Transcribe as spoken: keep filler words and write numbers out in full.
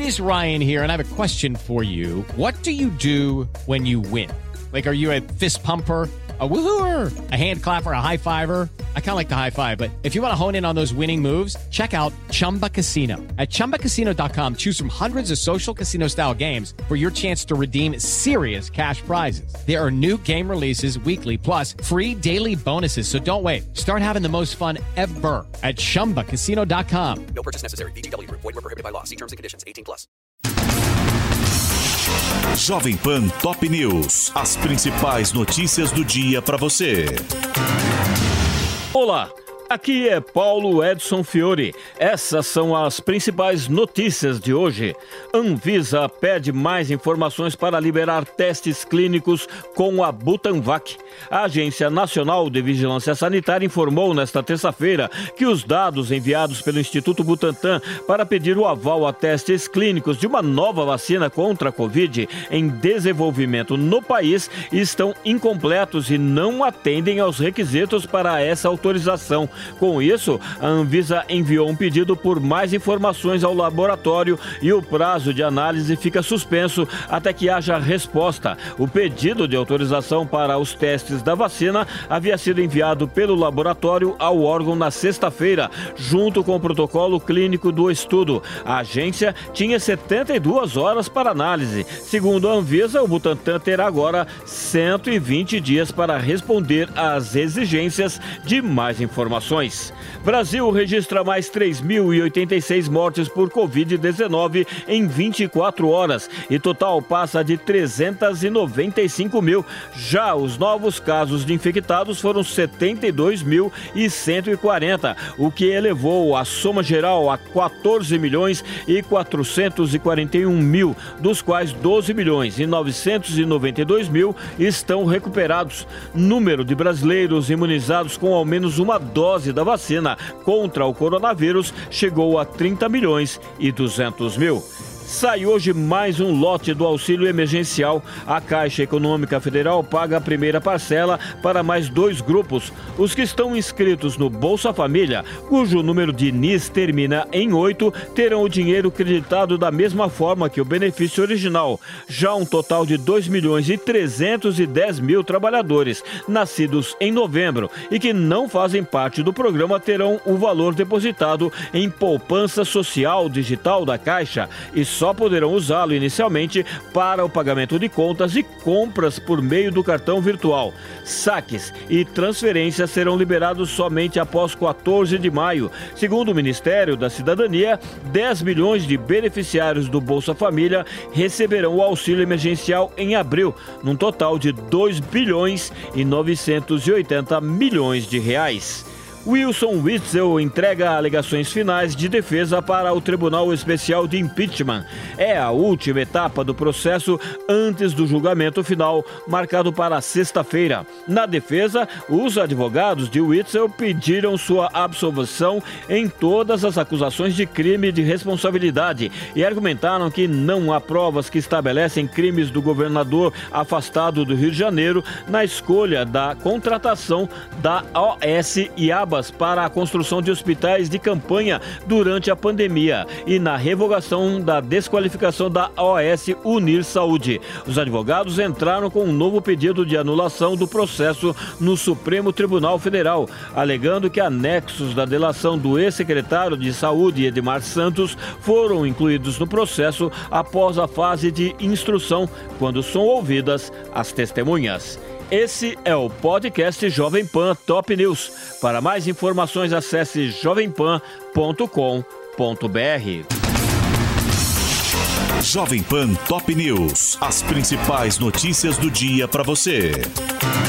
It is Ryan here, and I have a question for you. What do you do when you win? Like, are you a fist pumper, a woohooer, a hand clapper, a high fiver? I kind of like the high five, but if you want to hone in on those winning moves, check out Chumba Casino. At chumba casino dot com, choose from hundreds of social casino style games for your chance to redeem serious cash prizes. There are new game releases weekly, plus free daily bonuses. So don't wait. Start having the most fun ever at chumba casino dot com. No purchase necessary. V G W Group. Void where prohibited by law. See terms and conditions. eighteen plus. Jovem Pan Top News. As principais notícias do dia para você. Olá, aqui é Paulo Edson Fiore. Essas são as principais notícias de hoje. Anvisa pede mais informações para liberar testes clínicos com a Butanvac. A Agência Nacional de Vigilância Sanitária informou nesta terça-feira que os dados enviados pelo Instituto Butantan para pedir o aval a testes clínicos de uma nova vacina contra a Covid em desenvolvimento no país estão incompletos e não atendem aos requisitos para essa autorização. Com isso, a Anvisa enviou um pedido por mais informações ao laboratório e o prazo de análise fica suspenso até que haja resposta. O pedido de autorização para os testes da vacina havia sido enviado pelo laboratório ao órgão na sexta-feira, junto com o protocolo clínico do estudo. A agência tinha setenta e duas horas para análise. Segundo a Anvisa, o Butantan terá agora cento e vinte dias para responder às exigências de mais informações. Brasil registra mais três mil e oitenta e seis mortes por covid dezenove em vinte e quatro horas e total passa de trezentos e noventa e cinco mil. Já os novos casos de infectados foram setenta e dois mil e cento e quarenta, o que elevou a soma geral a quatorze milhões e quatrocentos e quarenta e um mil, dos quais doze milhões e novecentos e noventa e dois mil estão recuperados. Número de brasileiros imunizados com ao menos uma dose da vacina contra o coronavírus chegou a trinta milhões e duzentos mil. Sai hoje mais um lote do auxílio emergencial. A Caixa Econômica Federal paga a primeira parcela para mais dois grupos. Os que estão inscritos no Bolsa Família, cujo número de N I S termina em oito, terão o dinheiro creditado da mesma forma que o benefício original. Já um total de dois milhões e trezentos e dez mil trabalhadores nascidos em novembro e que não fazem parte do programa terão o valor depositado em poupança social digital da Caixa e só poderão usá-lo inicialmente para o pagamento de contas e compras por meio do cartão virtual. Saques e transferências serão liberados somente após quatorze de maio. Segundo o Ministério da Cidadania, dez milhões de beneficiários do Bolsa Família receberão o auxílio emergencial em abril, num total de dois bilhões e novecentos e oitenta milhões de reais. Wilson Witzel entrega alegações finais de defesa para o Tribunal Especial de Impeachment. É a última etapa do processo antes do julgamento final, marcado para sexta-feira. Na defesa, os advogados de Witzel pediram sua absolvição em todas as acusações de crime de responsabilidade e argumentaram que não há provas que estabelecem crimes do governador afastado do Rio de Janeiro na escolha da contratação da O S e Abas para a construção de hospitais de campanha durante a pandemia e na revogação da desqualificação da O S Unir Saúde. Os advogados entraram com um novo pedido de anulação do processo no Supremo Tribunal Federal, alegando que anexos da delação do ex-secretário de Saúde, Edmar Santos, foram incluídos no processo após a fase de instrução, quando são ouvidas as testemunhas. Esse é o podcast Jovem Pan Top News. Para mais informações, acesse jovem pan ponto com ponto b r. Jovem Pan Top News. As principais notícias do dia para você.